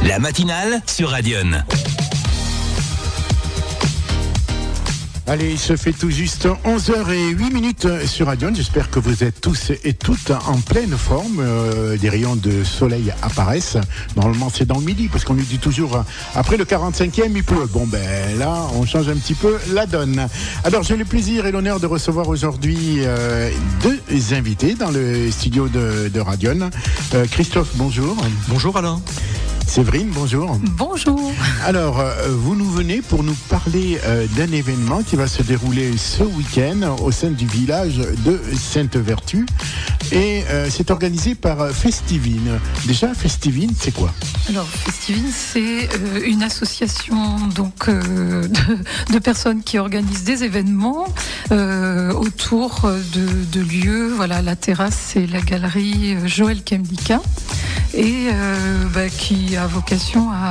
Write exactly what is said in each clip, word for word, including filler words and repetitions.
La matinale sur Radion. Allez, il se fait tout juste onze heures zéro huit minutes sur Radion. J'espère que vous êtes tous et toutes en pleine forme. Euh, des rayons de soleil apparaissent. Normalement, c'est dans le midi, parce qu'on nous dit toujours, après le quarante-cinquième, il pleut. Bon, ben là, on change un petit peu la donne. Alors, j'ai le plaisir et l'honneur de recevoir aujourd'hui euh, deux invités dans le studio de, de Radion. Euh, Christophe, bonjour. Bonjour Alain. Séverine, bonjour. Bonjour. Alors, euh, vous nous venez pour nous parler euh, d'un événement qui va se dérouler ce week-end au sein du village de Sainte-Vertu. Et euh, c'est organisé par Festivine. Déjà, Festivine, c'est quoi ? Alors, Festivine, c'est euh, une association donc, euh, de, de personnes qui organisent des événements euh, autour de, de lieux. Voilà, la terrasse, c'est la galerie Joël Kemlika. Et euh, bah, qui a vocation à,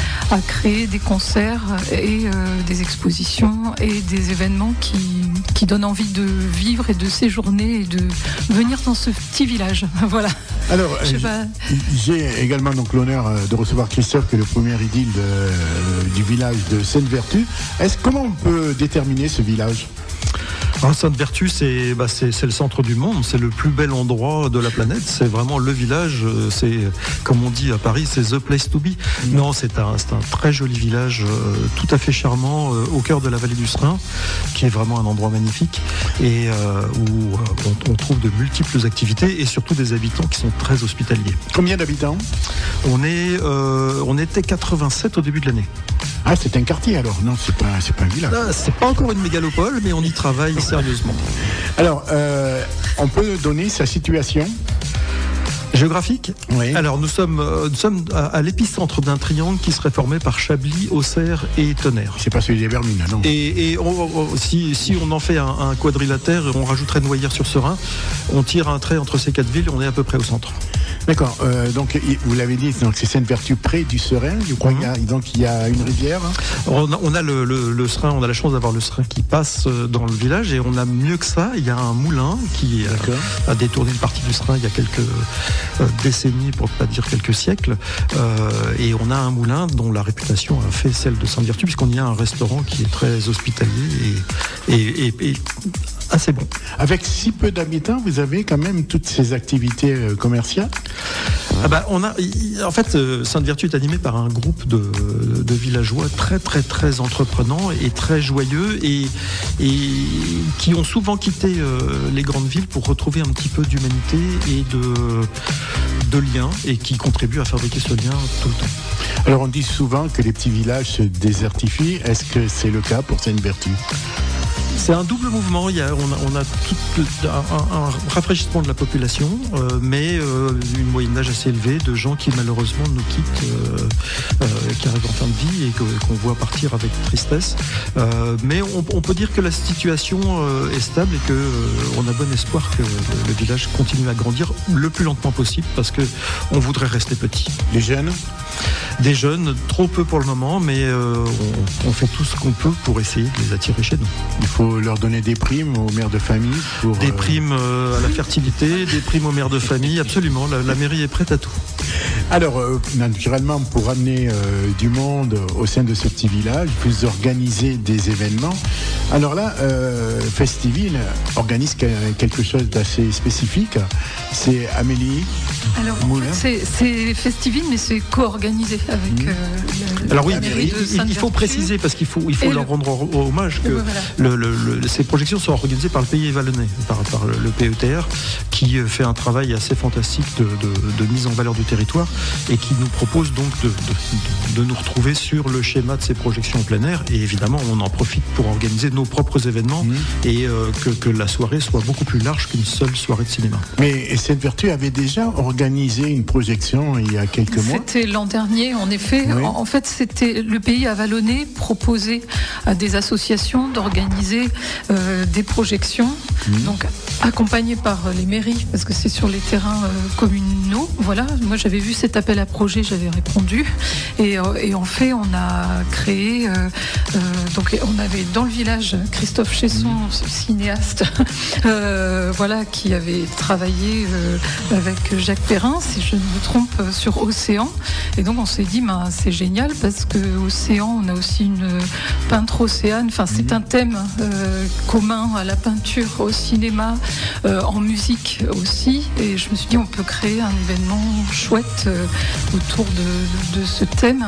à créer des concerts et euh, des expositions et des événements qui, qui donnent envie de vivre et de séjourner et de venir dans ce petit village. Voilà. Alors, euh, pas... j'ai également donc l'honneur de recevoir Christophe, qui est le premier édile de, euh, du village de Sainte-Vertu. Est-ce, comment on peut déterminer ce village ? Alors, Sainte-Vertu, c'est, bah, c'est, c'est le centre du monde, c'est le plus bel endroit de la planète, c'est vraiment le village, c'est, comme on dit à Paris, c'est the place to be. Mmh. Non, c'est un, c'est un très joli village, euh, tout à fait charmant, euh, au cœur de la vallée du Serein, qui est vraiment un endroit magnifique, et euh, où euh, on, on trouve de multiples activités, et surtout des habitants qui sont très hospitaliers. Combien d'habitants ? On est, euh, on était quatre-vingt-sept au début de l'année. Ah, c'est un quartier alors ? Non, c'est pas, c'est pas un village. Ah, c'est pas encore une mégalopole, mais on y travaille sérieusement. Alors, euh, on peut donner sa situation géographique ? Oui. Alors, nous sommes, euh, nous sommes à, à l'épicentre d'un triangle qui serait formé par Chablis, Auxerre et Tonnerre. C'est pas celui des Vermines, non ? Et, et on, on, si, si on en fait un, un quadrilatère, on rajouterait Noyères-sur-Serein, on tire un trait entre ces quatre villes, on est à peu près au centre. D'accord, euh, donc vous l'avez dit, donc c'est Sainte-Vertu près du Serein, je crois qu'il y a, donc il y a une rivière. On a, on a le, le, le Serein, on a la chance d'avoir le Serein qui passe dans le village, et on a mieux que ça, il y a un moulin qui a, a détourné une partie du Serein il y a quelques euh, décennies, pour ne pas dire quelques siècles, euh, et on a un moulin dont la réputation a fait celle de Sainte-Vertu, puisqu'on y a un restaurant qui est très hospitalier et, et, et, et assez bon. Avec si peu d'habitants, vous avez quand même toutes ces activités euh, commerciales ? Ah bah on a, en fait, Sainte-Vertu est animée par un groupe de, de villageois très très très entreprenants et très joyeux, et, et qui ont souvent quitté euh, les grandes villes pour retrouver un petit peu d'humanité et de, de lien, et qui contribuent à fabriquer ce lien tout le temps. Alors on dit souvent que les petits villages se désertifient. Est-ce que c'est le cas pour Sainte-Vertu ? C'est un double mouvement. Il y a, on a, on a tout, un, un rafraîchissement de la population, euh, mais euh, une moyenne d'âge assez élevée de gens qui malheureusement nous quittent, euh, euh, qui arrivent en fin de vie et que, qu'on voit partir avec tristesse. Euh, mais on, on peut dire que la situation euh, est stable, et que euh, on a bon espoir que le, le village continue à grandir le plus lentement possible, parce que on voudrait rester petit. Les jeunes ? Des jeunes, trop peu pour le moment, mais euh, on, on fait tout ce qu'on peut pour essayer de les attirer chez nous. Il faut leur donner des primes aux mères de famille pour, Des euh... primes euh, à la fertilité, des primes aux mères de famille, absolument, la, la mairie est prête à tout. Alors, euh, naturellement, pour amener euh, du monde au sein de ce petit village, vous organisez des événements. Alors là, euh, Festivine organise quelque chose d'assez spécifique. C'est Amélie Alors, Moulin. En fait, c'est, c'est Festivine, mais c'est co-organisé avec mmh. euh, la, Alors oui, la mairie de il, il faut préciser, parce qu'il faut, il faut leur le... rendre hommage, que voilà. le, le, le, ces projections sont organisées par le Pays Vallonnais, par, par le P E T R, qui fait un travail assez fantastique de, de, de mise en valeur du territoire, et qui nous propose donc de, de, de nous retrouver sur le schéma de ces projections en plein air. Et évidemment, on en profite pour organiser nos propres événements, mmh. et euh, que, que la soirée soit beaucoup plus large qu'une seule soirée de cinéma. Mais Sainte-Vertu avait déjà organisé une projection il y a quelques mois. C'était l'an dernier, en effet. Oui. En, en fait, c'était le Pays à Vallonné proposait à des associations d'organiser euh, des projections, mmh. donc accompagnées par les mairies, parce que c'est sur les terrains euh, communaux. Voilà, moi j'avais j'avais vu cet appel à projet, j'avais répondu. Et, et en fait, on a créé. Euh, euh, donc, on avait dans le village Christophe Chesson, cinéaste, euh, voilà, qui avait travaillé euh, avec Jacques Perrin, si je ne me trompe, sur Océan. Et donc, on s'est dit, ben, c'est génial parce que Océan, on a aussi une peintre océane. Enfin, c'est un thème euh, commun à la peinture, au cinéma, euh, en musique aussi. Et je me suis dit, on peut créer un événement chouette euh, autour de, de, de ce thème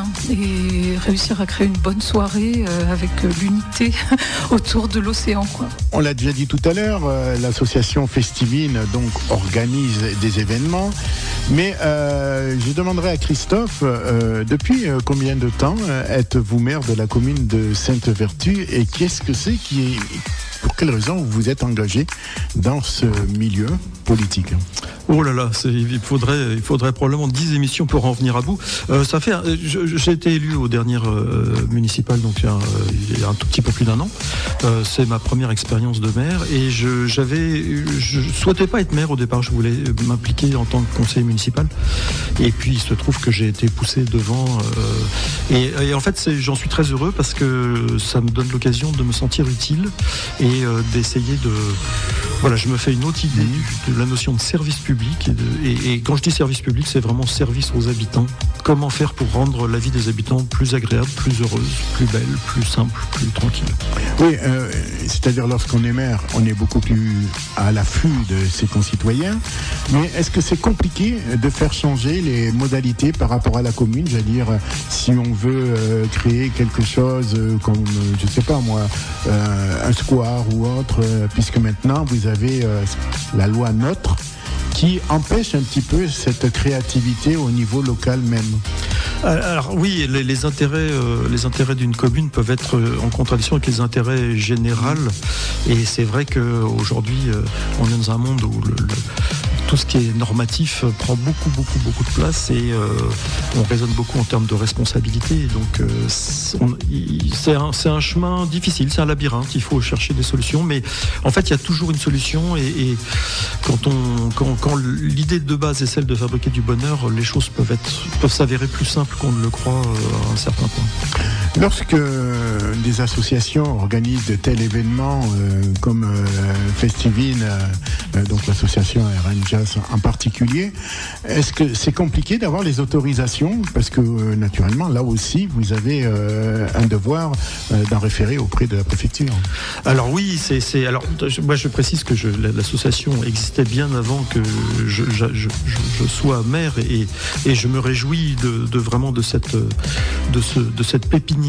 et réussir à créer une bonne soirée euh, avec euh, l'unité autour de l'océan, quoi. On l'a déjà dit tout à l'heure, euh, l'association Festivine donc organise des événements. Mais euh, je demanderai à Christophe, euh, depuis euh, combien de temps euh, êtes-vous maire de la commune de Sainte-Vertu et qu'est-ce que c'est qui est, pour quelle raison vous vous êtes engagé dans ce milieu politique? Oh là là, c'est, il faudrait, il faudrait probablement dix émissions pour en venir à bout. Euh, ça fait, je, j'ai été élu aux dernières euh, municipales, donc il y, a, il y a un tout petit peu plus d'un an. Euh, c'est ma première expérience de maire et je, j'avais, je souhaitais pas être maire au départ. Je voulais m'impliquer en tant que conseiller municipal. Et puis il se trouve que j'ai été poussé devant. Euh, et, et en fait, c'est, j'en suis très heureux parce que ça me donne l'occasion de me sentir utile et euh, d'essayer de. Voilà, je me fais une autre idée de la notion de service public. Et, de, et, et quand je dis service public, c'est vraiment service aux habitants. Comment faire pour rendre la vie des habitants plus agréable, plus heureuse, plus belle, plus simple, plus tranquille. Oui, euh, c'est-à-dire lorsqu'on est maire, on est beaucoup plus à l'affût de ses concitoyens. Mais est-ce que c'est compliqué de faire changer les modalités par rapport à la commune? J'allais dire, si on veut euh, créer quelque chose euh, comme, je ne sais pas moi, euh, un square ou autre, euh, puisque maintenant vous avez euh, la loi NOTRe qui empêche un petit peu cette créativité au niveau local même. Alors oui, les, les intérêts, euh, les intérêts d'une commune peuvent être euh, en contradiction avec les intérêts généraux. Et c'est vrai qu'aujourd'hui, euh, on est dans un monde où le, le, tout ce qui est normatif prend beaucoup, beaucoup, beaucoup de place et euh, on raisonne beaucoup en termes de responsabilité. Donc euh, c'est, on, c'est, un, c'est un chemin difficile, c'est un labyrinthe. Il faut chercher des solutions, mais en fait, il y a toujours une solution. Et, et quand on, quand, quand l'idée de base est celle de fabriquer du bonheur, les choses peuvent être, peuvent s'avérer plus simples qu'on ne le croit à un certain point. Lorsque des associations organisent de tels événements euh, comme euh, Festivine, euh, donc l'association R N Jazz en particulier, est-ce que c'est compliqué d'avoir les autorisations? Parce que euh, naturellement, là aussi, vous avez euh, un devoir euh, d'en référer auprès de la préfecture. Alors oui, c'est, c'est alors je, moi je précise que je, l'association existait bien avant que je, je, je, je sois maire et, et je me réjouis de, de vraiment de cette de ce de cette pépinière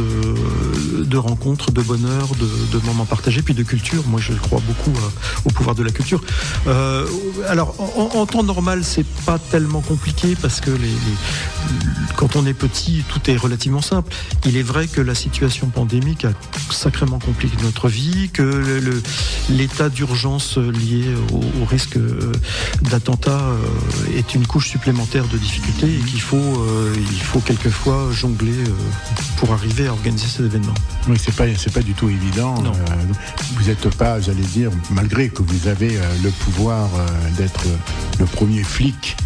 de, de rencontres, de bonheur, de, de moments partagés, puis de culture. Moi, je crois beaucoup à, au pouvoir de la culture. Euh, alors, en, en temps normal, c'est pas tellement compliqué parce que les, les, quand on est petit, tout est relativement simple. Il est vrai que la situation pandémique a sacrément compliqué notre vie, que le, le, l'état d'urgence lié au, au risque d'attentat est une couche supplémentaire de difficultés et qu'il faut, euh, il faut quelquefois jongler euh, pour arriver à organiser ces événements. Oui, c'est pas, c'est pas du tout évident. Euh, vous n'êtes pas, j'allais dire, malgré que vous avez euh, le pouvoir euh, d'être le premier flic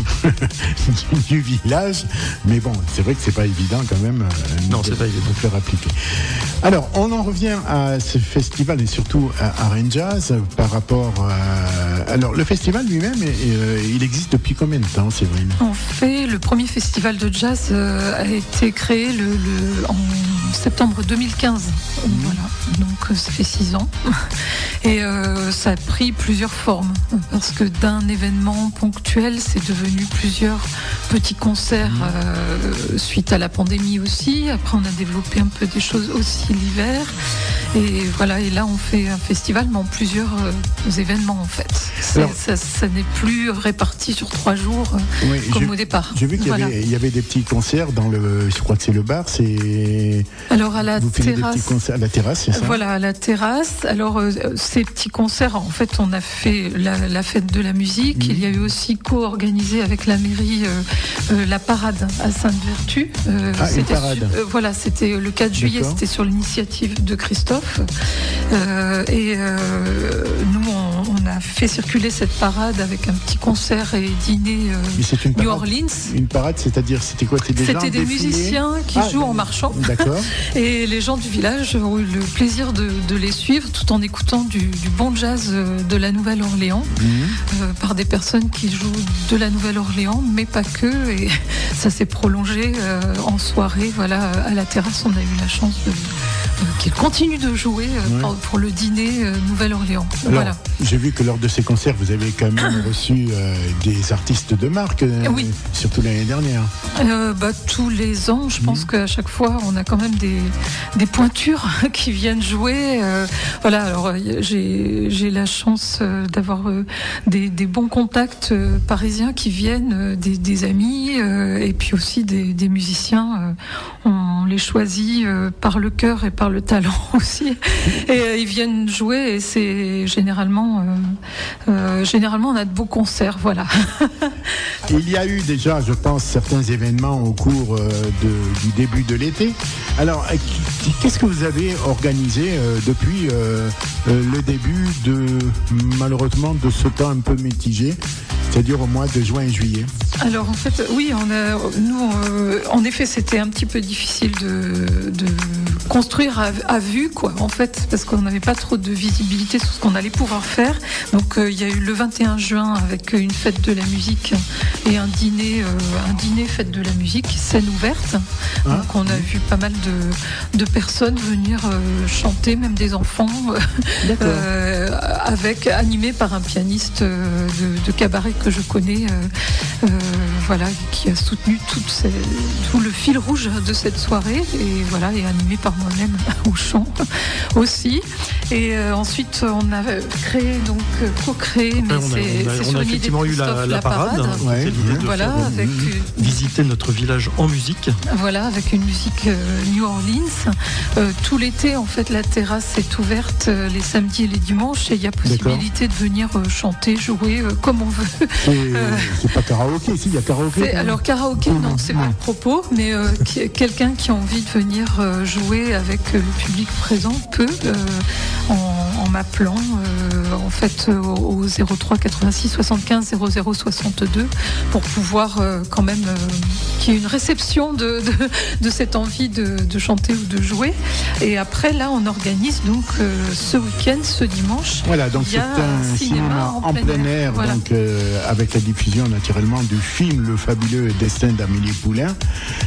du village, mais bon, c'est vrai que c'est pas évident quand même euh, non, de, c'est pas évident. de faire appliquer. Alors, on en revient à ce festival et surtout à R N Jazz par rapport à... Alors, le festival lui-même, euh, il existe depuis combien de temps, Séverine? En fait, le premier festival de jazz euh, a été créé le, le, en septembre deux mille quinze. Mmh. Voilà, donc ça fait six ans. Et euh, ça a pris plusieurs formes, parce que d'un événement ponctuel, c'est devenu plusieurs petits concerts euh, suite à la pandémie aussi. Après, on a développé un peu des choses aussi l'hiver. Et voilà, et là, on fait un festival, mais en plusieurs euh, événements, en fait. Alors, ça, ça n'est plus réparti sur trois jours, euh, oui, comme au départ. J'ai vu qu'il y, voilà. avait, il y avait des petits concerts dans le... Je crois que c'est le bar, c'est... Alors, à la Vous terrasse... Des petits concerts à la terrasse, c'est ça? Voilà, à la terrasse. Alors, euh, ces petits concerts, en fait, on a fait la, la fête de la musique. Mmh. Il y a eu aussi co-organisé avec la mairie euh, euh, la parade à Sainte-Vertu. Euh, ah, une parade. Su- euh, voilà, c'était le quatre juillet, D'accord. C'était sur l'initiative de Christophe. Euh, et euh, nous, on, on a a fait circuler cette parade avec un petit concert et dîner euh, Mais c'est une New parade, Orleans. Une parade, c'est-à-dire, c'était quoi? C'était des, C'était gens des défilés musiciens qui Ah, jouent ben, en marchant. D'accord. Et les gens du village ont eu le plaisir de, de les suivre tout en écoutant du, du bon jazz de la Nouvelle-Orléans Mmh. euh, par des personnes qui jouent de la Nouvelle-Orléans, mais pas que. Et ça s'est prolongé euh, en soirée. Voilà, à la terrasse, on a eu la chance de, de, qu'ils continuent de jouer euh, Ouais. pour, pour le dîner euh, Nouvelle-Orléans. Alors, Voilà. j'ai vu que lors de ces concerts, vous avez quand même reçu euh, des artistes de marque, euh, Oui. surtout l'année dernière. Euh, bah, tous les ans, je pense qu'à chaque fois, on a quand même des, des pointures qui viennent jouer. Euh, voilà, alors euh, j'ai, j'ai la chance euh, d'avoir euh, des, des bons contacts euh, parisiens qui viennent, euh, des, des amis, euh, et puis aussi des, des musiciens. Euh, on les choisit euh, par le cœur et par le talent aussi. Et euh, ils viennent jouer, et c'est généralement, euh, euh, généralement, on a de beaux concerts. Voilà. Il y a eu déjà, je pense, certains événements au cours euh, de- du début de l'été. Alors, euh, qui- qu'est-ce que vous avez organisé euh, depuis euh, euh, le début de, malheureusement, de ce temps un peu mitigé, c'est-à-dire au mois de juin et juillet? Alors en fait, oui, on a, nous, euh, en effet, c'était un petit peu difficile de, de construire à, à vue, quoi, en fait, parce qu'on n'avait pas trop de visibilité sur ce qu'on allait pouvoir faire. Donc euh, il y a eu le vingt et un juin avec une fête de la musique et un dîner, euh, un dîner fête de la musique, scène ouverte. Ah. Donc on a vu pas mal de, de personnes venir euh, chanter, même des enfants, D'accord. euh, avec animé par un pianiste euh, de, de cabaret que je connais. Euh, euh, voilà, qui a soutenu toute ces- tout le fil rouge de cette soirée, et voilà, et animé par moi-même au chant aussi. Et euh, ensuite, on a créé, donc euh, co-créé, mais Ouais, on a, c'est on a- c'est on sur a l'idée de effectivement eu la, Christophe la parade, hein, Ouais, c'était l'idée ouais. de Voilà, faire, avec, euh, euh, visiter notre village en musique. voilà, avec une musique euh, New Orleans. Euh, tout l'été, en fait, la terrasse est ouverte euh, les samedis et les dimanches, et il y a possibilité de venir euh, chanter, jouer euh, comme on veut. C'est c'est pas karaoké, si, il y a karaoké. C'est- quand même. alors karaoké, Non, non, c'est non. pas le propos, mais euh, qui- quelqu'un qui a envie de venir euh, jouer avec euh, le public présent peut, euh, en, en m'appelant euh, en fait euh, au zéro trois quatre-vingt-six soixante-quinze zéro zéro soixante-deux pour pouvoir euh, quand même euh, qu'il y ait une réception de, de, de cette envie de, de chanter ou de jouer. Et après, là, on organise donc euh, ce week-end, ce dimanche. Voilà, donc il y c'est a un cinéma en plein air, Voilà. donc euh, avec la diffusion naturellement du film Le fabuleux destin d'Amélie Poulain.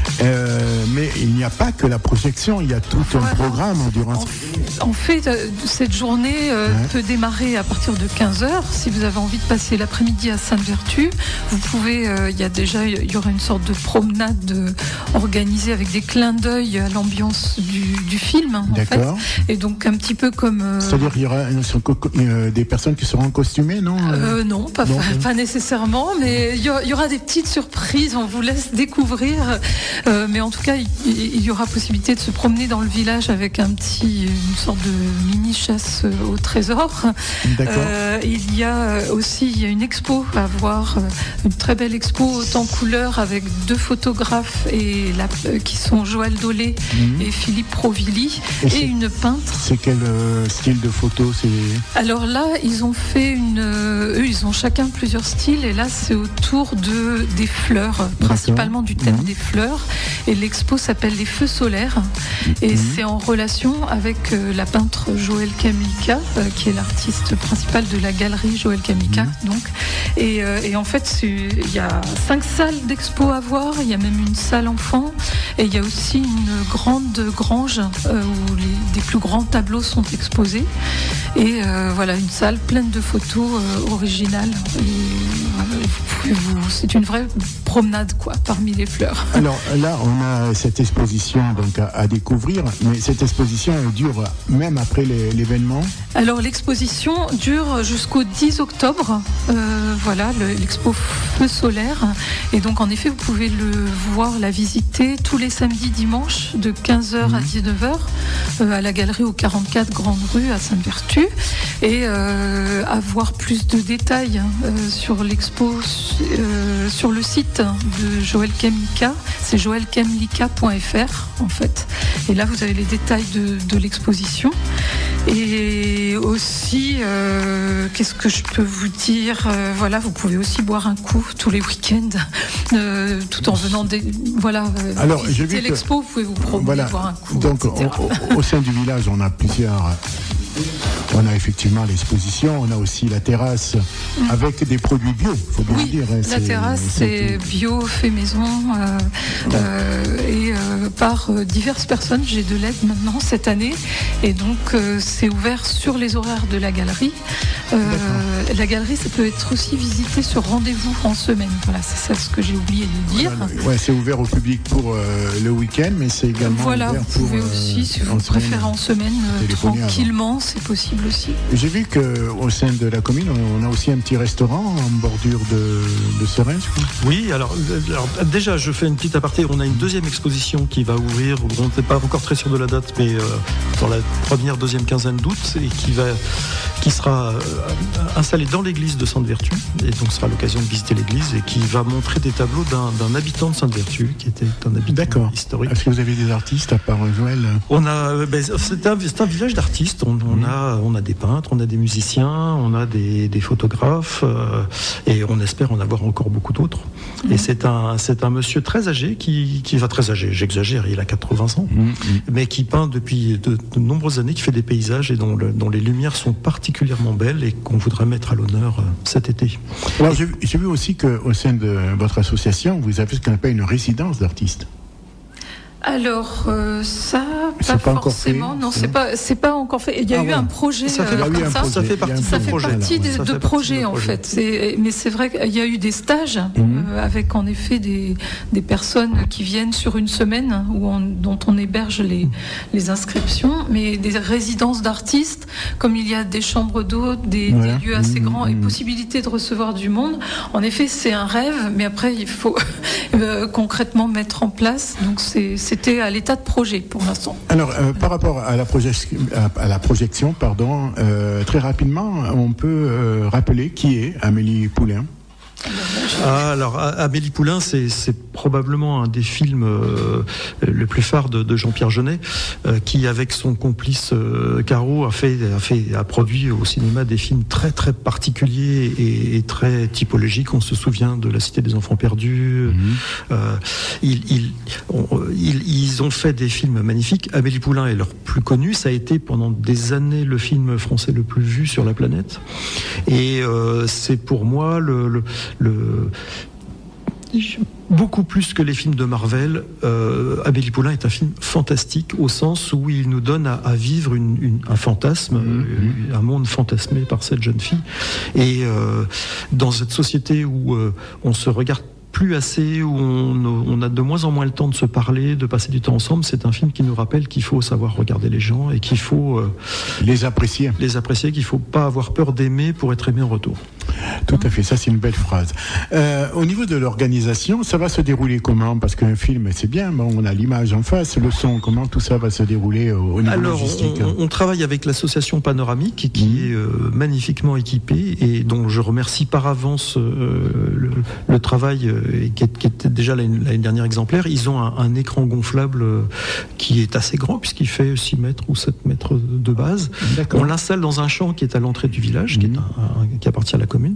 Euh, mais il n'y a pas que la projection, il y a tout un Voilà. programme durant. En, en fait, euh, cette journée euh, Ouais. peut démarrer à partir de quinze heures. Si vous avez envie de passer l'après-midi à Sainte-Vertu, vous pouvez, euh, il y a déjà, il y aura une sorte de promenade euh, organisée avec des clins d'œil à l'ambiance du, du film, en fait. D'accord. Et donc un petit peu comme... euh, C'est-à-dire qu'il y aura une- sont co- euh, des personnes qui seront costumées, non Euh, non, pas, Non, pas- non. pas nécessairement, mais il y, aura- il y aura des petites surprises, on vous laisse découvrir. Euh, mais en tout cas, il, il y aura possibilité de se promener dans le village avec un petit, une sorte de mini chasse au trésor. D'accord. Euh, il y a aussi il y a une expo à voir, euh, une très belle expo haute en couleur avec deux photographes et la, euh, qui sont Joël Dolé Mhm. et Philippe Provilly, Et et c'est- une peintre. C'est quel euh, style de photo? C'est Alors là, ils ont fait une. euh, eux, ils ont chacun plusieurs styles, et là, c'est autour de des fleurs, principalement du thème Mhm. des fleurs. Et l'expo s'appelle Les Feux solaires, et Mhm. c'est en relation avec euh, la peintre Joël Kamlika, euh, qui est l'artiste principal de la galerie Joël Kamlika. Mhm. Donc, et, euh, et en fait, c'est- il y a cinq salles d'expo à voir. Il y a même une salle enfant, et il y a aussi une grande grange euh, où les, des plus grands tableaux sont exposés. Et euh, voilà, une salle pleine de photos euh, originales. Et, voilà, vous pouvez vous- c'est une vraie promenade, quoi, parmi les fleurs. Alors là, on a cette exposition donc à, à découvrir, mais cette exposition elle dure même après les- l'événement. Alors l'exposition dure jusqu'au dix octobre, euh, voilà, le- l'expo Feu solaire. Et donc en effet, vous pouvez le voir, la visiter tous les samedis, dimanches, de quinze heures à dix-neuf heures, euh, à la galerie au quarante-quatre Grande Rue à Sainte-Vertu. Et euh, avoir plus de détails euh, sur l'expo euh, sur le site de Joël Kamlika, c'est joël kamlika point f r en fait. Et là, vous avez les détails de, de l'exposition. Et aussi, euh, qu'est-ce que je peux vous dire euh, Voilà, vous pouvez aussi boire un coup tous les week-ends, euh, tout en venant des, voilà, euh, Alors, visiter j'ai vu que- l'expo, vous pouvez vous promener, Voilà. boire un coup, Donc, et cetera. au, au- au sein du village, on a plusieurs. On a effectivement l'exposition, on a aussi la terrasse avec des produits bio, il faut bien Oui, le dire. hein, la c'est- terrasse, c'est bio, fait maison, euh, euh, et euh, par euh, diverses personnes. J'ai de l'aide maintenant cette année, et donc euh, c'est ouvert sur les horaires de la galerie. Euh, la galerie, ça peut être aussi visité sur rendez-vous en semaine. Voilà, c'est ça ce que j'ai oublié de dire. Voilà, ouais, c'est ouvert au public pour euh, le week-end, mais c'est également Voilà, ouvert vous pour, pouvez euh, aussi, si en vous semaine. préférez en semaine, euh, Téléphoner hein. tranquillement, c'est possible aussi. J'ai vu qu'au sein de la commune, on a aussi un petit restaurant en bordure de, de Serein, je crois. Oui, alors, alors, déjà, je fais une petite aparté. On a une deuxième exposition qui va ouvrir, on n'est pas encore très sûr de la date, mais euh, dans la première, deuxième quinzaine d'août, et qui, va, qui sera euh, installée dans l'église de Sainte-Vertu. Et donc, ce sera l'occasion de visiter l'église et qui va montrer des tableaux d'un, d'un habitant de Sainte-Vertu, qui était un habitant D'accord. historique. Est-ce que vous avez des artistes à part Joël? On a, euh, ben, c'est, un, c'est un village d'artistes. On, on, a, on a des peintres, on a des musiciens, on a des, des photographes, euh, et on espère en avoir encore beaucoup d'autres. Mmh. Et c'est un, c'est un monsieur très âgé qui, qui va très âgé. J'exagère, il a quatre-vingts ans, mmh. mais qui peint depuis de, de nombreuses années, qui fait des paysages et dont, le, dont les lumières sont particulièrement belles et qu'on voudrait mettre à l'honneur euh, cet été. Alors, j'ai, j'ai vu aussi qu'au sein de votre association, vous avez ce qu'on appelle une résidence d'artistes. Alors euh, ça, c'est pas, pas forcément. encore fait, non, c'est c'est pas, c'est pas encore fait. Il y a ah, eu voilà. un projet ça fait, euh, comme ça. Projet, ça fait partie, ça fait projet, partie des, ça de fait projets en projet. fait. C'est, mais c'est vrai qu'il y a eu des stages mmh. euh, avec en effet des, des personnes qui viennent sur une semaine où on, dont on héberge les, les inscriptions, mais des résidences d'artistes, comme il y a des chambres d'hôtes, des, voilà. des lieux assez mmh. grands et possibilité de recevoir du monde. En effet, c'est un rêve, mais après il faut euh, concrètement mettre en place. Donc c'est, c'était à l'état de projet pour l'instant. Alors, euh, par rapport à la, proje- à, à la projection, pardon, euh, très rapidement, on peut euh, rappeler qui est Amélie Poulain. Ah, alors Amélie Poulain, c'est, c'est probablement un des films euh, le plus phare de, de Jean-Pierre Jeunet, euh, qui avec son complice euh, Caro a fait, a fait, a produit au cinéma des films très très particuliers et, et très typologiques. On se souvient de La Cité des Enfants Perdus. Mmh. Euh, ils, ils, on, ils, ils ont fait des films magnifiques. Amélie Poulain est leur plus connu. Ça a été pendant des années le film français le plus vu sur la planète. Et euh, c'est pour moi le, le Le, beaucoup plus que les films de Marvel, euh, Amélie Poulain est un film fantastique au sens où il nous donne à, à vivre une, une, un fantasme, mmh. un monde fantasmé par cette jeune fille. Et euh, dans cette société où euh, on se regarde plus assez, où on, on a de moins en moins le temps de se parler, de passer du temps ensemble, c'est un film qui nous rappelle qu'il faut savoir regarder les gens et qu'il faut euh, les apprécier, les apprécier, qu'il faut pas avoir peur d'aimer pour être aimé en retour. Tout à fait, ça c'est une belle phrase. Euh, au niveau de l'organisation, ça va se dérouler comment? Parce qu'un film, c'est bien, bon, on a l'image en face, le son, comment tout ça va se dérouler au, au niveau Alors, logistique? on, on travaille avec l'association Panoramique qui mmh. est euh, magnifiquement équipée et dont je remercie par avance euh, le, le travail euh, qui, est, qui était déjà l'année, l'année dernière exemplaire. Ils ont un, un écran gonflable euh, qui est assez grand puisqu'il fait six mètres ou sept mètres de base. D'accord. On l'installe dans un champ qui est à l'entrée du village, mmh. qui, est un, un, qui appartient à la commune.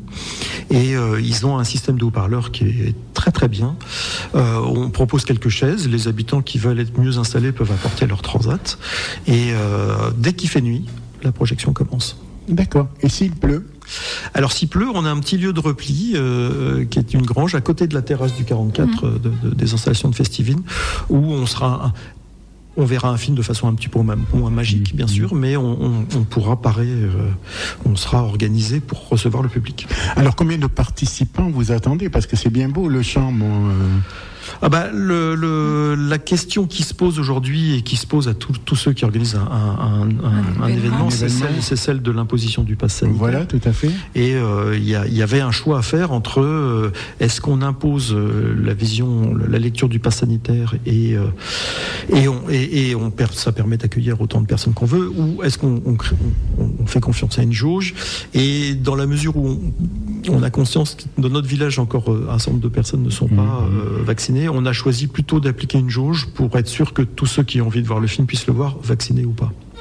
Et euh, ils ont un système de haut-parleurs qui est très très bien. Euh, on propose quelques chaises. Les habitants qui veulent être mieux installés peuvent apporter leur transat. Et euh, dès qu'il fait nuit, la projection commence. D'accord. Et s'il pleut? Alors s'il pleut, on a un petit lieu de repli euh, qui est une grange à côté de la terrasse du quarante-quatre mmh. de, de, des installations de Festivine, où on sera... Un, on verra un film de façon un petit peu moins magique, bien sûr, mais on, on, on pourra parer, euh, on sera organisé pour recevoir le public. Alors, combien de participants vous attendez? Parce que c'est bien beau, le chant, mon... Euh... Ah bah, le, le, la question qui se pose aujourd'hui et qui se pose à tous ceux qui organisent un, un, un, un, un événement, c'est celle, c'est celle de l'imposition du pass sanitaire. Voilà, tout à fait. Et euh, il y, a, y avait un choix à faire entre euh, est-ce qu'on impose euh, la vision, la lecture du pass sanitaire et, euh, et, on, et, et on, ça permet d'accueillir autant de personnes qu'on veut, ou est-ce qu'on on, on, on fait confiance à une jauge? Et dans la mesure où on, on a conscience que dans notre village encore un certain nombre de personnes ne sont mmh. pas euh, vaccinées, on a choisi plutôt d'appliquer une jauge pour être sûr que tous ceux qui ont envie de voir le film puissent le voir, vaccinés ou pas.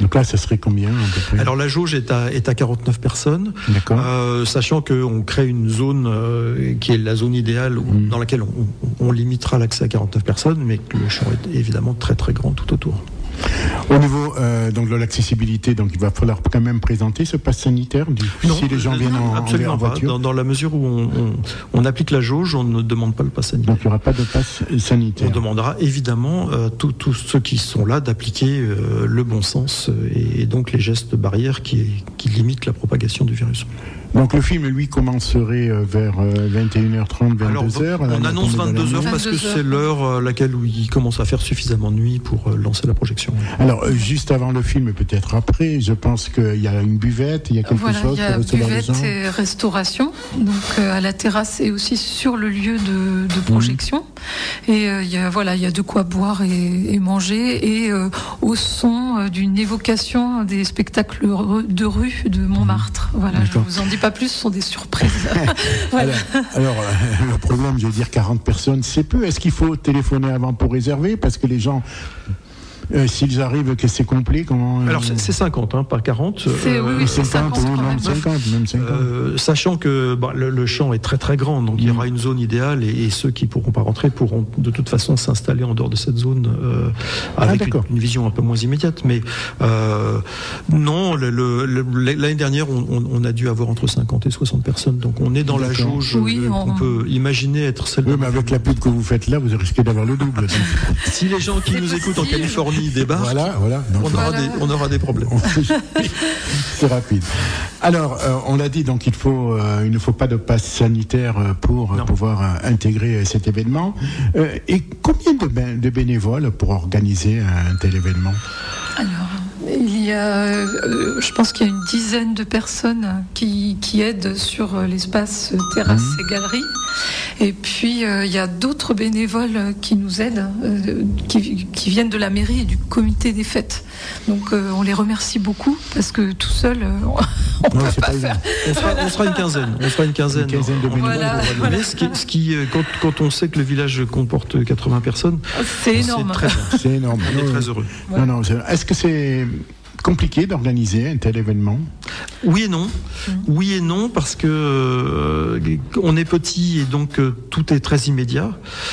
Donc là, ça serait combien à peu près ? Alors la jauge est à, est à quarante-neuf personnes, euh, sachant qu'on crée une zone euh, qui est la zone idéale où, mmh. dans laquelle on, on limitera l'accès à quarante-neuf personnes, mais que le champ est évidemment très très grand tout autour. Au niveau euh, donc de l'accessibilité, donc il va falloir quand même présenter ce pass sanitaire du, non, si les gens viennent en, absolument en voiture. Pas. Dans, dans la mesure où on, on, on applique la jauge, on ne demande pas le pass sanitaire. Donc il n'y aura pas de pass sanitaire. On demandera évidemment euh, tous tous ceux qui sont là d'appliquer euh, le bon sens et, et donc les gestes barrières qui, qui limitent la propagation du virus. Donc le film, lui, commencerait vers vingt et une heures trente, vingt-deux heures. Alors, on annonce vingt-deux heures parce que c'est l'heure à laquelle il commence à faire suffisamment de nuit pour lancer la projection. Alors, juste avant le film, peut-être après, je pense qu'il y a une buvette, il y a quelque voilà, chose pour recevoir les gens. Il y a buvette et restauration, donc euh, à la terrasse et aussi sur le lieu de, de projection. Mmh. Et euh, il y a, voilà, il y a de quoi boire et, et manger, et euh, au son euh, d'une évocation des spectacles de rue de Montmartre. Voilà, D'accord. Je vous en dis pas plus, ce sont des surprises. Voilà. Alors, alors euh, le problème, je veux dire, quarante personnes, c'est peu. Est-ce qu'il faut téléphoner avant pour réserver ? Parce que les gens... Euh, s'ils arrivent, que c'est complet, comment euh... Alors c'est, c'est cinquante, hein, pas quarante. C'est, euh, oui, oui, c'est cinquante, oui, même cinquante, même cinquante. Euh, sachant que bah, le, le champ est très très grand, donc mmh. il y aura une zone idéale, et, et ceux qui pourront pas rentrer pourront de toute façon s'installer en dehors de cette zone euh, avec ah, une, une vision un peu moins immédiate. Mais euh, non, le, le, le, l'année dernière, on, on, on a dû avoir entre cinquante et soixante personnes, donc on est dans d'accord. la jauge oui, on... qu'on peut imaginer être celle. Oui, mais avec la pub que vous faites là, vous risquez d'avoir le double. Si les gens qui c'est nous possible. écoutent en Californie débarquent, voilà, voilà. Donc, on, aura voilà. des, on aura des problèmes. C'est rapide. Alors, euh, on l'a dit, donc il, faut, euh, il ne faut pas de passe sanitaire pour euh, pouvoir euh, intégrer cet événement. Euh, et combien de, bé- de bénévoles pour organiser un tel événement ? Alors, il y a, euh, je pense qu'il y a une dizaine de personnes qui, qui aident sur l'espace terrasse mmh. et galerie. Et puis, euh, il y a d'autres bénévoles qui nous aident, euh, qui, qui viennent de la mairie et du comité des fêtes. Donc, euh, on les remercie beaucoup, parce que tout seul, euh, on ne peut pas, pas faire. On sera, on sera une quinzaine. On sera une quinzaine, une quinzaine de bénévoles. Voilà, voilà. Mais ce qui, ce qui quand, quand on sait que le village comporte quatre-vingts personnes, c'est énorme. C'est, très, c'est énorme. On est très heureux. Ouais. Non, non, c'est, est-ce que c'est compliqué d'organiser un tel événement ? Oui et non. Mmh. Oui et non, parce que euh, on est petit et donc euh, tout est très immédiat.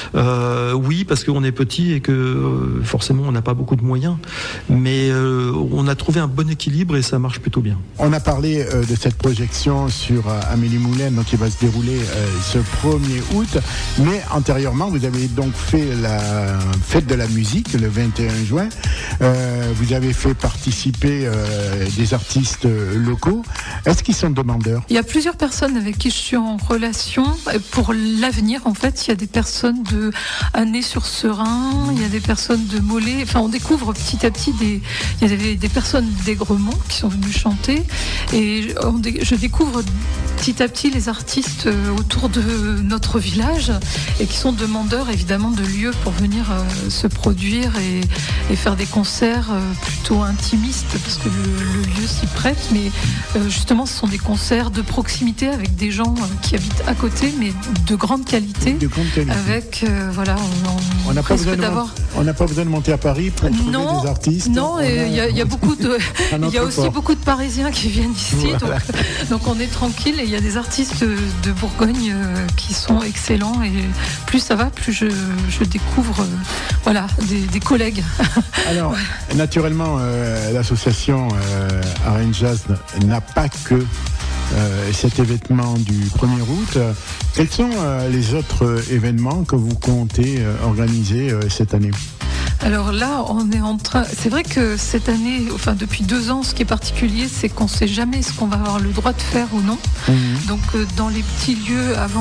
Euh, oui, parce qu'on est petit et que euh, forcément on n'a pas beaucoup de moyens. Mais euh, on a trouvé un bon équilibre et ça marche plutôt bien. On a parlé euh, de cette projection sur euh, Amélie Moulin, donc qui va se dérouler euh, ce premier août. Mais antérieurement, vous avez donc fait la fête de la musique le vingt et un juin. Euh, vous avez fait participer Euh, des artistes euh, locaux. Est-ce qu'ils sont demandeurs ? Il y a plusieurs personnes avec qui je suis en relation. Pour l'avenir, en fait, il y a des personnes de Annay-sur-Serein, il y a des personnes de Mollet. Enfin, on découvre petit à petit des, il y a des, des personnes d'Aigremont qui sont venues chanter. Et on dé, je découvre petit à petit les artistes autour de notre village et qui sont demandeurs, évidemment, de lieux pour venir euh, se produire et, et faire des concerts euh, plutôt intimistes, parce que le, le lieu s'y prête, mais euh, justement ce sont des concerts de proximité avec des gens euh, qui habitent à côté, mais de grande qualité, de grande qualité. Avec euh, voilà, on, on, on n'a pas besoin d'avoir on n'a pas besoin de monter à Paris pour trouver non, des artistes. Non, il y, y a beaucoup de il y a aussi beaucoup de Parisiens qui viennent ici, voilà. donc, donc on est tranquille, et il y a des artistes de Bourgogne euh, qui sont excellents, et plus ça va, plus je, je découvre euh, voilà, des, des collègues. Alors, ouais. naturellement, euh, l'association euh, Arène Jazz n'a pas que euh, cet événement du premier août. Quels sont euh, les autres événements que vous comptez euh, organiser euh, cette année ? Alors là, on est en train. C'est vrai que cette année, enfin depuis deux ans, ce qui est particulier, c'est qu'on ne sait jamais ce qu'on va avoir le droit de faire ou non. Mmh. Donc euh, dans les petits lieux, avant,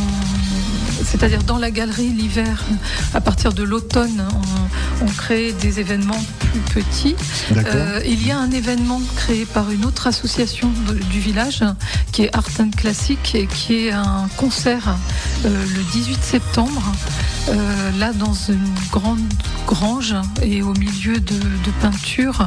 on... c'est-à-dire dans la galerie l'hiver, à partir de l'automne, on, on crée des événements plus petits. Euh, il y a un événement créé par une autre association de, du village, qui est Art and Classic, et qui est un concert euh, le dix-huit septembre. euh, là dans une grande grange et au milieu de, de peinture.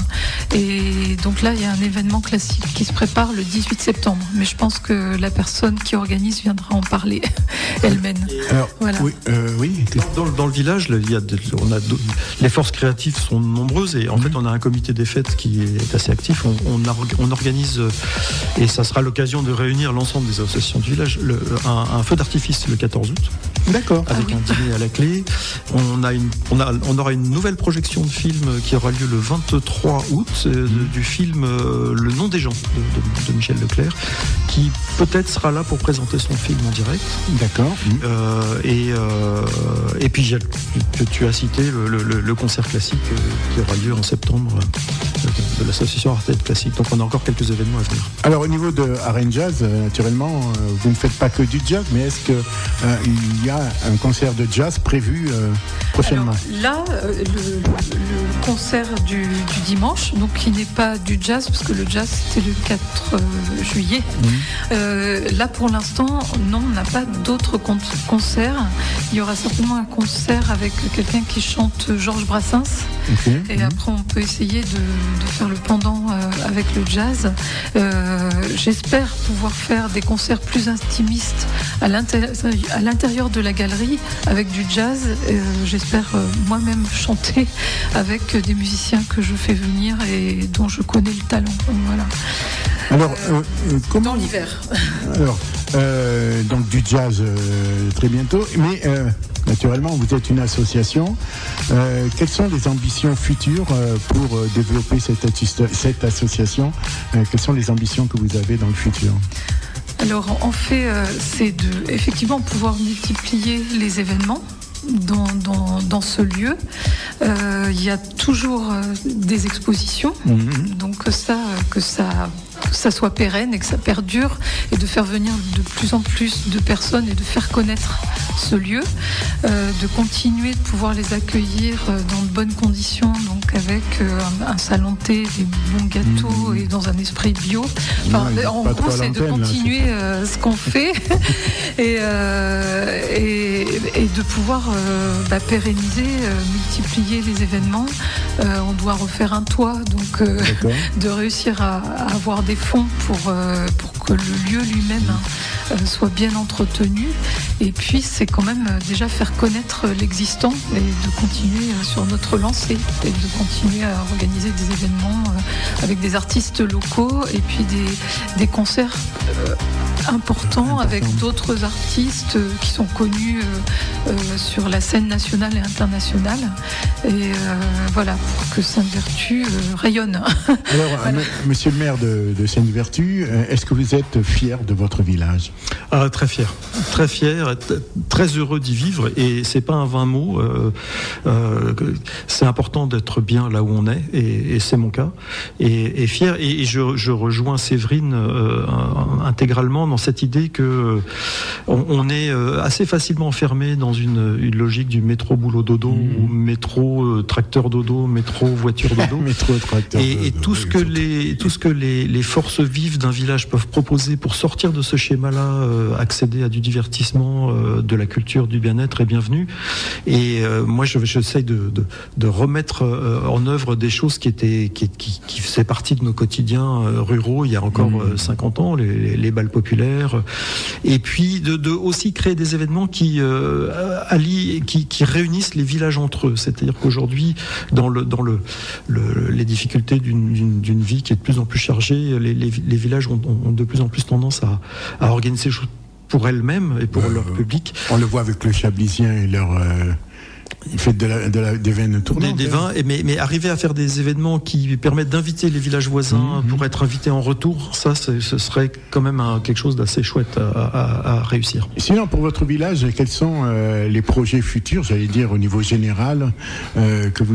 Et donc là, il y a un événement classique qui se prépare le dix-huit septembre. Mais je pense que la personne qui organise viendra en parler elle-même. Alors, voilà. oui, euh, oui. Dans, dans le village, il y a de, on a de, les forces créatives sont nombreuses et en mmh. fait, on a un comité des fêtes qui est assez actif. On, on, a, on organise, et ça sera l'occasion de réunir l'ensemble des associations du village, le, un, un feu d'artifice le quatorze août. D'accord. Avec ah oui. un dîner à la clé. On, a une, on, a, on aura une nouvelle projection de film qui aura lieu le vingt-trois août, euh, de, du film euh, Le nom des gens de, de, de Michel Leclerc, qui peut-être sera là pour présenter son film en direct. D'accord. Euh, et, euh, et puis que tu as cité le, le, le concert classique euh, qui aura lieu en septembre euh, de l'association Artade Classique. Donc on a encore quelques événements à venir. Alors au niveau de Arène Jazz, euh, naturellement, euh, vous ne faites pas que du jazz, mais est-ce qu'il euh, y a un concert de jazz prévu euh, prochainement? Alors, là, euh, le, le concert du, du dimanche, donc qui n'est pas du jazz, parce que le jazz c'était le quatre juillet. Mmh. Euh, là pour l'instant, non, on n'a pas d'autres con- concerts. Il y aura certainement un concert avec quelqu'un qui chante Georges Brassens. Okay. Et mmh. après on peut essayer de, de faire le pendant euh, avec le jazz. Euh, j'espère pouvoir faire des concerts plus intimistes à l'intérieur, à l'intérieur de la galerie avec du jazz. Euh, j'espère euh, moi-même chanter avec des musiciens que je fais venir et dont je connais le talent. Donc, voilà. Alors, euh, euh, comment dans l'hiver. Alors, euh, donc du jazz euh, très bientôt, mais euh, naturellement, vous êtes une association. Euh, quelles sont les ambitions futures euh, pour euh, développer cette, cette association euh, Quelles sont les ambitions que vous avez dans le futur? Alors, en fait, euh, c'est de effectivement pouvoir multiplier les événements dans, dans, dans ce lieu. Euh, il y a toujours euh, des expositions, mmh. donc ça, que ça, que ça soit pérenne et que ça perdure, et de faire venir de plus en plus de personnes et de faire connaître ce lieu, euh, de continuer de pouvoir les accueillir dans de bonnes conditions, donc avec euh, un, un salon de thé, des bons gâteaux mmh. et dans un esprit bio. Enfin, non, en gros, c'est de continuer là, euh, ce qu'on fait et, euh, et, et de pouvoir euh, bah, pérenniser, euh, multiplier les événements. Euh, on doit refaire un toit, donc euh, de réussir à, à avoir des fonds pour, euh, pour que le lieu lui-même hein, euh, soit bien entretenu. Et puis, c'est quand même euh, déjà faire connaître l'existant et de continuer euh, sur notre lancée et de continuer à organiser des événements euh, avec des artistes locaux et puis des, des concerts euh, importants avec d'autres artistes euh, qui sont connus euh, euh, sur la scène nationale et internationale. Et euh, voilà, pour que Sainte-Vertu euh, rayonne. Alors, voilà. m- monsieur le maire de, de Sainte-Vertu, est-ce que vous êtes fier de votre village? Ah, très fier, très fier, t- très heureux d'y vivre, et c'est pas un vain mot. Euh, euh, c'est important d'être bien là où on est, et, et c'est mon cas. Et, et fier, et, et je, je rejoins Séverine euh, intégralement dans cette idée que euh, on, on est euh, assez facilement enfermé dans une, une logique du métro boulot dodo, mmh. ou métro euh, tracteur dodo, métro voiture dodo. métro tracteur. Et, dodo, et tout ce que les tout ce que les, les forces vives d'un village peuvent proposer pour sortir de ce schéma-là, euh, accéder à du divertissement, euh, de la culture, du bien-être est bienvenu. Et euh, moi, je j'essaye de, de de remettre euh, en œuvre des choses qui étaient qui qui, qui faisaient partie de nos quotidiens euh, ruraux il y a encore mmh. euh, cinquante ans, les, les, les balles populaires. Et puis de, de aussi créer des événements qui euh, allient, qui, qui réunissent les villages entre eux. C'est-à-dire qu'aujourd'hui, dans le dans le, le les difficultés d'une, d'une d'une vie qui est de plus en plus chargée, les les, les villages ont, ont de plus en plus tendance à à organiser ces choses pour elles-mêmes et pour euh, leur public. On le voit avec le Chablisien et leur euh, ils font de la, de la, des vins tournantes. Des, des vins, et mais, mais arriver à faire des événements qui permettent d'inviter les villages voisins mmh, pour être invités en retour, ça, ce serait quand même un, quelque chose d'assez chouette à, à, à réussir. Sinon, pour votre village, quels sont euh, les projets futurs, j'allais dire au niveau général, euh, que vous avez ?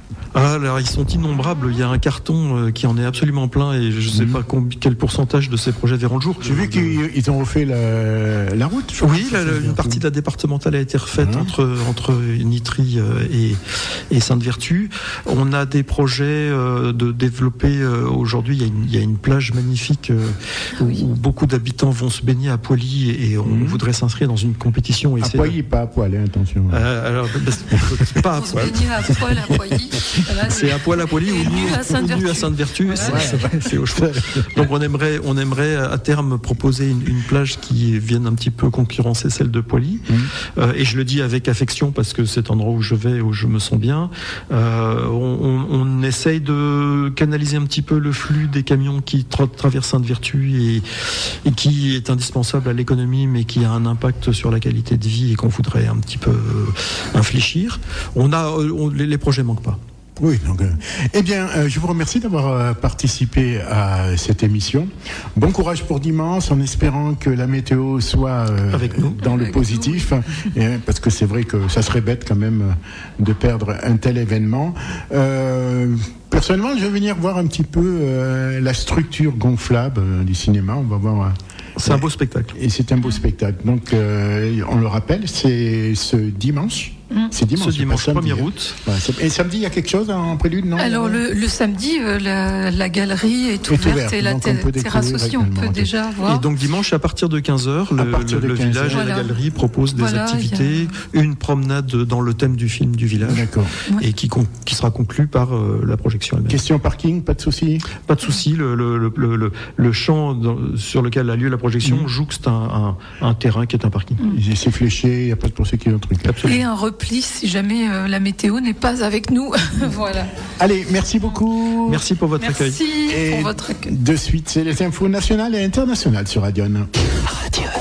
Ah, alors ils sont innombrables. Il y a un carton euh, qui en est absolument plein et je ne sais mmh. pas combi- quel pourcentage de ces projets verront le jour. J'ai vu qu'ils ils ont refait la, la route. Je oui, la, la, une partie de la départementale a été refaite mmh. entre entre Nitry et, et Sainte-Vertu. On a des projets euh, de développer. Euh, aujourd'hui, il y, a une, il y a une plage magnifique euh, où, oui. où beaucoup d'habitants vont se baigner à Poilly et on mmh. voudrait s'inscrire dans une compétition. À Poilly, de... pas à poil, hein, attention. Euh, alors, bah, pas à poil. Se baigner à poil à Poilly. Voilà, c'est à poil à Poilly ou nu à Sainte-Vertu. À Sainte-Vertu voilà. c'est, c'est, c'est au choix. Donc on aimerait, on aimerait à terme proposer une, une plage qui vienne un petit peu concurrencer celle de Poilly. Mmh. Euh, et je le dis avec affection parce que c'est un endroit où je vais, où je me sens bien. Euh, on, on, on essaye de canaliser un petit peu le flux des camions qui tra- traversent Sainte-Vertu et, et qui est indispensable à l'économie, mais qui a un impact sur la qualité de vie et qu'on voudrait un petit peu euh, infléchir. On a, on, les, les projets manquent pas. Oui, donc, euh, eh bien, euh, je vous remercie d'avoir euh, participé à cette émission. Bon courage pour dimanche, en espérant que la météo soit euh, Avec nous. dans le Avec positif, et, parce que c'est vrai que ça serait bête quand même de perdre un tel événement. Euh, personnellement, je vais venir voir un petit peu euh, la structure gonflable euh, du cinéma. On va voir. Euh, c'est un beau spectacle. Et c'est un beau spectacle. Donc, euh, on le rappelle, c'est ce dimanche. Mmh. C'est dimanche, ce dimanche premier août. Ouais, et samedi, il y a quelque chose en prélude, non? Alors le, le samedi, euh, la, la galerie est ouverte, est ouverte et la t- terrasse aussi, on peut déjà voir. Et donc dimanche, à partir de quinze heures, le, le, le village voilà. et la galerie proposent des voilà, activités, a... une promenade dans le thème du film du village. D'accord. Et qui, con, qui sera conclue par euh, la projection elle-même. Question parking, pas de souci? Pas de souci. Le, le, le, le, le champ dans, sur lequel a lieu la projection mmh. jouxte un, un, un terrain qui est un parking. Mmh. C'est fléché, il n'y a pas de poursuite qui est un truc. Et un repli si jamais Euh, la météo n'est pas avec nous. Voilà. Allez, merci beaucoup. Merci pour votre merci accueil. Merci pour et votre accueil. De suite, c'est les infos nationales et internationales sur Radion. Radion.